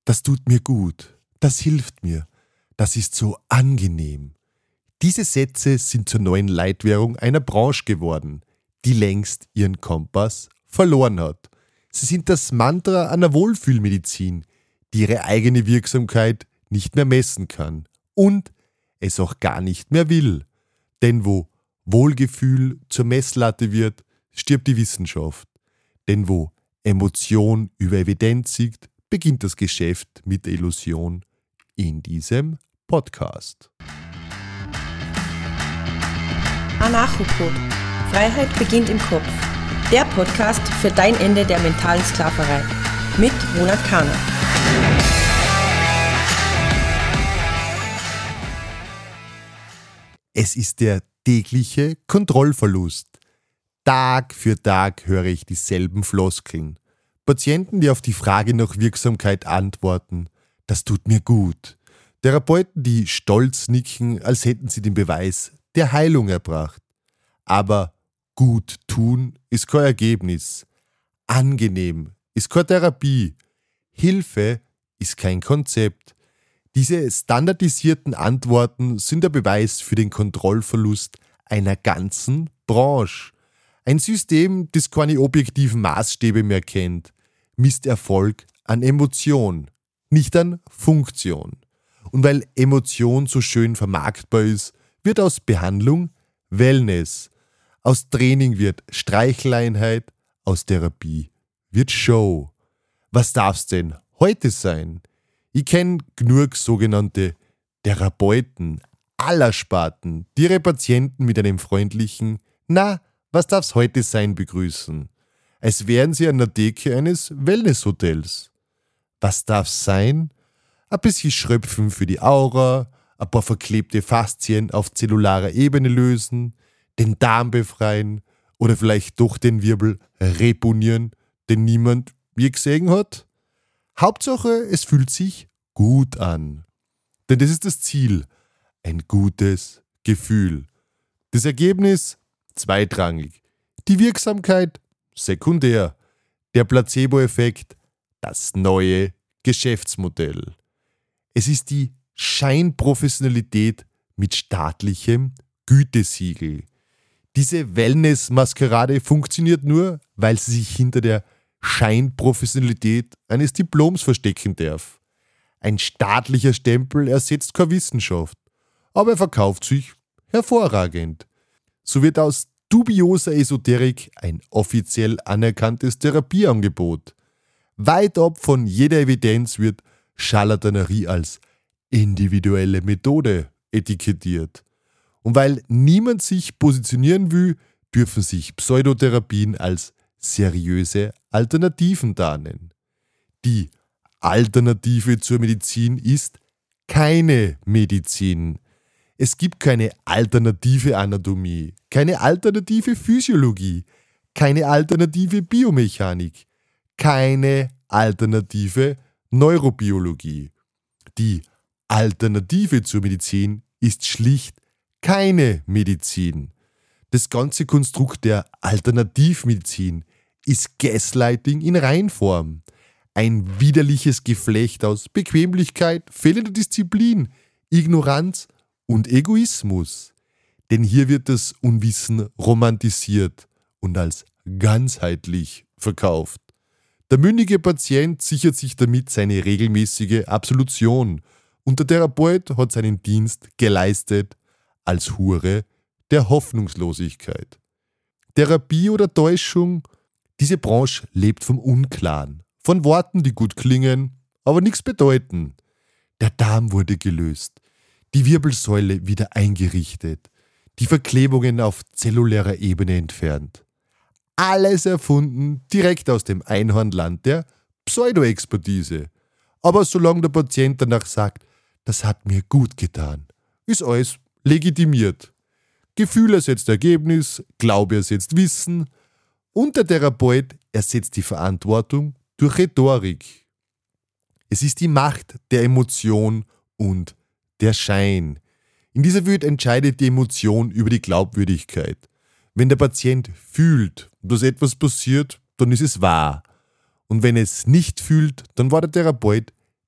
Das tut mir gut, das hilft mir, das ist so angenehm. Diese Sätze sind zur neuen Leitwährung einer Branche geworden, die längst ihren Kompass verloren hat. Sie sind das Mantra einer Wohlfühlmedizin, die ihre eigene Wirksamkeit nicht mehr messen kann und es auch gar nicht mehr will. Denn wo Wohlgefühl zur Messlatte wird, stirbt die Wissenschaft. Denn wo Emotion über Evidenz siegt, beginnt das Geschäft mit der Illusion in diesem Podcast. Anarchopod. Freiheit beginnt im Kopf. Der Podcast für dein Ende der mentalen Sklaverei. Mit Ronald Kahner. Es ist der tägliche Kontrollverlust. Tag für Tag höre ich dieselben Floskeln. Patienten, die auf die Frage nach Wirksamkeit antworten, das tut mir gut. Therapeuten, die stolz nicken, als hätten sie den Beweis der Heilung erbracht. Aber gut tun ist kein Ergebnis. Angenehm ist keine Therapie. Hilfe ist kein Konzept. Diese standardisierten Antworten sind der Beweis für den Kontrollverlust einer ganzen Branche. Ein System, das keine objektiven Maßstäbe mehr kennt, misst Erfolg an Emotion, nicht an Funktion. Und weil Emotion so schön vermarktbar ist, wird aus Behandlung Wellness, aus Training wird Streicheleinheit, aus Therapie wird Show. Was darf's denn heute sein? Ich kenne genug sogenannte Therapeuten aller Sparten, die ihre Patienten mit einem freundlichen „Na, was darf's heute sein?" begrüßen, als wären sie an der Decke eines Wellnesshotels. Was darf's sein? Ein bisschen Schröpfen für die Aura, ein paar verklebte Faszien auf zellularer Ebene lösen, den Darm befreien oder vielleicht doch den Wirbel reponieren, den niemand je gesehen hat? Hauptsache, es fühlt sich gut an. Denn das ist das Ziel, ein gutes Gefühl. Das Ergebnis zweitrangig, die Wirksamkeit sekundär, der Placebo-Effekt das neue Geschäftsmodell. Es ist die Scheinprofessionalität mit staatlichem Gütesiegel. Diese Wellness-Maskerade funktioniert nur, weil sie sich hinter der Scheinprofessionalität eines Diploms verstecken darf. Ein staatlicher Stempel ersetzt keine Wissenschaft, aber er verkauft sich hervorragend. So wird aus dubioser Esoterik ein offiziell anerkanntes Therapieangebot. Weit ab von jeder Evidenz wird Scharlatanerie als individuelle Methode etikettiert. Und weil niemand sich positionieren will, dürfen sich Pseudotherapien als seriöse Alternativen tarnen. Die Alternative zur Medizin ist keine Medizin. Es gibt keine alternative Anatomie, keine alternative Physiologie, keine alternative Biomechanik, keine alternative Neurobiologie. Die Alternative zur Medizin ist schlicht keine Medizin. Das ganze Konstrukt der Alternativmedizin ist Gaslighting in Reinform. Ein widerliches Geflecht aus Bequemlichkeit, fehlender Disziplin, Ignoranz und Egoismus. Denn hier wird das Unwissen romantisiert und als ganzheitlich verkauft. Der mündige Patient sichert sich damit seine regelmäßige Absolution und der Therapeut hat seinen Dienst geleistet als Hure der Hoffnungslosigkeit. Therapie oder Täuschung? Diese Branche lebt vom Unklaren, von Worten, die gut klingen, aber nichts bedeuten. Der Darm wurde gelöst, die Wirbelsäule wieder eingerichtet, die Verklebungen auf zellulärer Ebene entfernt. Alles erfunden direkt aus dem Einhornland der Pseudoexpertise. Aber solange der Patient danach sagt, das hat mir gut getan, ist alles legitimiert. Gefühl ersetzt Ergebnis, Glaube ersetzt Wissen und der Therapeut ersetzt die Verantwortung durch Rhetorik. Es ist die Macht der Emotion und der Schein. In dieser Welt entscheidet die Emotion über die Glaubwürdigkeit. Wenn der Patient fühlt, dass etwas passiert, dann ist es wahr. Und wenn es nicht fühlt, dann war der Therapeut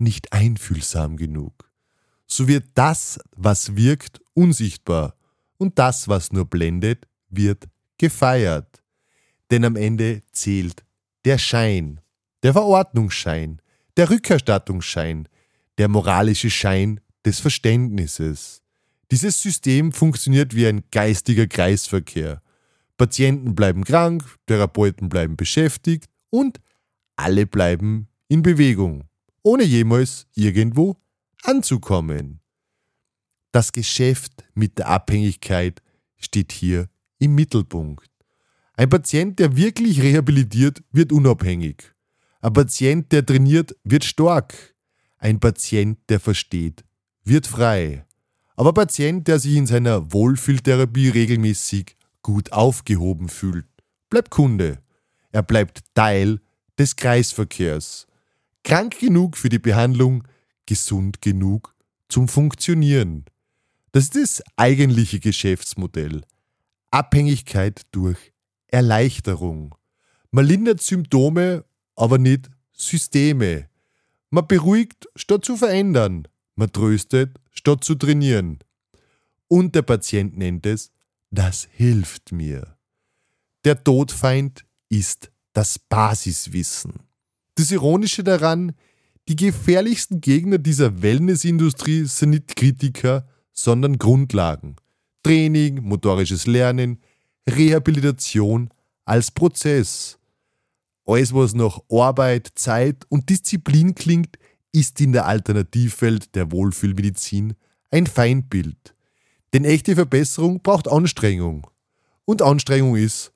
nicht einfühlsam genug. So wird das, was wirkt, unsichtbar und das, was nur blendet, wird gefeiert. Denn am Ende zählt der Schein, der Verordnungsschein, der Rückerstattungsschein, der moralische Schein des Verständnisses. Dieses System funktioniert wie ein geistiger Kreisverkehr. Patienten bleiben krank, Therapeuten bleiben beschäftigt und alle bleiben in Bewegung, ohne jemals irgendwo anzukommen. Das Geschäft mit der Abhängigkeit steht hier im Mittelpunkt. Ein Patient, der wirklich rehabilitiert, wird unabhängig. Ein Patient, der trainiert, wird stark. Ein Patient, der versteht, wird frei. Aber ein Patient, der sich in seiner Wohlfühltherapie regelmäßig gut aufgehoben fühlt, bleibt Kunde. Er bleibt Teil des Kreisverkehrs. Krank genug für die Behandlung, gesund genug zum Funktionieren. Das ist das eigentliche Geschäftsmodell. Abhängigkeit durch Erleichterung. Man lindert Symptome, aber nicht Systeme. Man beruhigt, statt zu verändern. Man tröstet, statt zu trainieren. Und der Patient nennt es, das hilft mir. Der Todfeind ist das Basiswissen. Das Ironische daran, die gefährlichsten Gegner dieser Wellnessindustrie sind nicht Kritiker, sondern Grundlagen. Training, motorisches Lernen, Rehabilitation als Prozess. Alles, was nach Arbeit, Zeit und Disziplin klingt, ist in der Alternativwelt der Wohlfühlmedizin ein Feindbild. Denn echte Verbesserung braucht Anstrengung. Und Anstrengung ist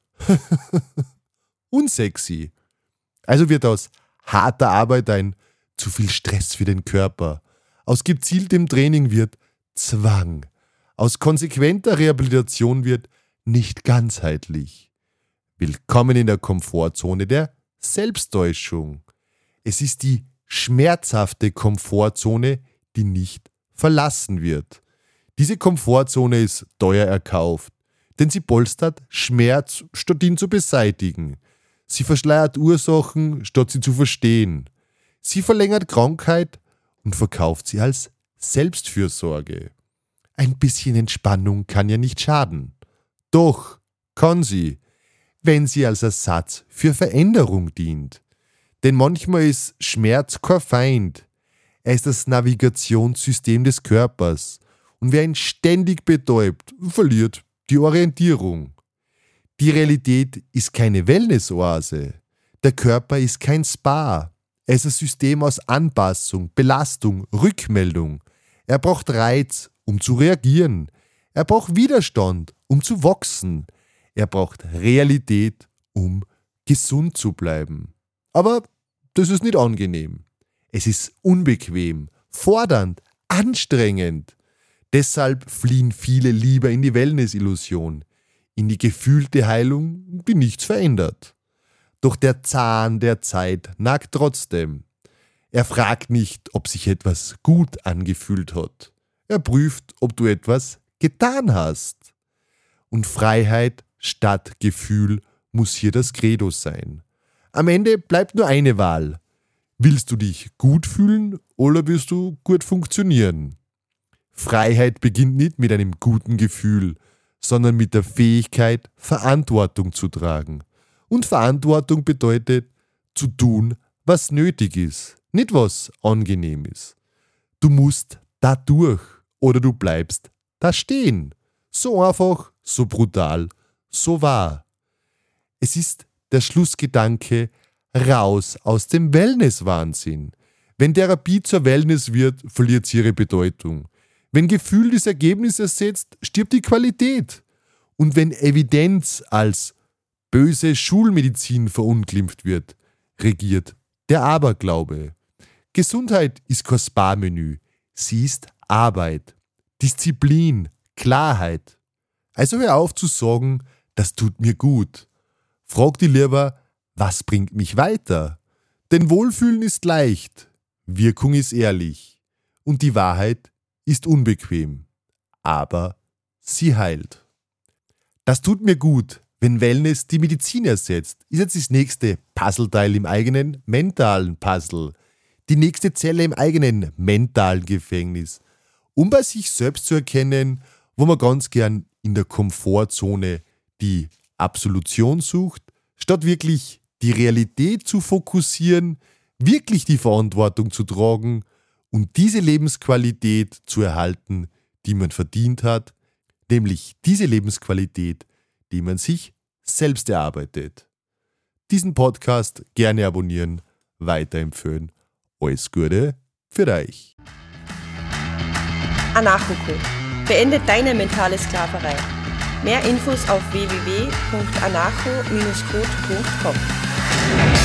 unsexy. Also wird aus harter Arbeit ein zu viel Stress für den Körper. Aus gezieltem Training wird Zwang. Aus konsequenter Rehabilitation wird nicht ganzheitlich. Willkommen in der Komfortzone der Selbsttäuschung. Es ist die schmerzhafte Komfortzone, die nicht verlassen wird. Diese Komfortzone ist teuer erkauft, denn sie polstert Schmerz, statt ihn zu beseitigen. Sie verschleiert Ursachen, statt sie zu verstehen. Sie verlängert Krankheit und verkauft sie als Selbstfürsorge. Ein bisschen Entspannung kann ja nicht schaden. Doch kann sie, wenn sie als Ersatz für Veränderung dient. Denn manchmal ist Schmerz kein Feind. Er ist das Navigationssystem des Körpers. Und wer ihn ständig betäubt, verliert die Orientierung. Die Realität ist keine Wellnessoase. Der Körper ist kein Spa. Er ist ein System aus Anpassung, Belastung, Rückmeldung. Er braucht Reiz, um zu reagieren. Er braucht Widerstand, um zu wachsen. Er braucht Realität, um gesund zu bleiben. Aber das ist nicht angenehm. Es ist unbequem, fordernd, anstrengend. Deshalb fliehen viele lieber in die Wellness-Illusion, in die gefühlte Heilung, die nichts verändert. Doch der Zahn der Zeit nagt trotzdem. Er fragt nicht, ob sich etwas gut angefühlt hat. Er prüft, ob du etwas getan hast. Und Freiheit statt Gefühl muss hier das Credo sein. Am Ende bleibt nur eine Wahl. Willst du dich gut fühlen oder willst du gut funktionieren? Freiheit beginnt nicht mit einem guten Gefühl, sondern mit der Fähigkeit, Verantwortung zu tragen. Und Verantwortung bedeutet, zu tun, was nötig ist, nicht was angenehm ist. Du musst da durch oder du bleibst da stehen. So einfach, so brutal, so wahr. Es ist der Schlussgedanke raus aus dem Wellness-Wahnsinn. Wenn Therapie zur Wellness wird, verliert sie ihre Bedeutung. Wenn Gefühl das Ergebnis ersetzt, stirbt die Qualität. Und wenn Evidenz als böse Schulmedizin verunglimpft wird, regiert der Aberglaube. Gesundheit ist kein Spa-Menü. Sie ist Arbeit, Disziplin, Klarheit. Also hör auf zu sagen, das tut mir gut. Frag dich lieber, was bringt mich weiter? Denn Wohlfühlen ist leicht, Wirkung ist ehrlich und die Wahrheit ist unbequem, aber sie heilt. Das tut mir gut, wenn Wellness die Medizin ersetzt, ist jetzt das nächste Puzzleteil im eigenen mentalen Puzzle. die nächste Zelle im eigenen mentalen Gefängnis, um bei sich selbst zu erkennen, wo man ganz gern in der Komfortzone die Absolution sucht, statt wirklich die Realität zu fokussieren, wirklich die Verantwortung zu tragen und diese Lebensqualität zu erhalten, die man verdient hat, nämlich diese Lebensqualität, die man sich selbst erarbeitet. Diesen Podcast gerne abonnieren, weiterempfehlen. Alles Gute für euch. Anarchocode. Beende deine mentale Sklaverei. Mehr Infos auf www.anarcho-code.com.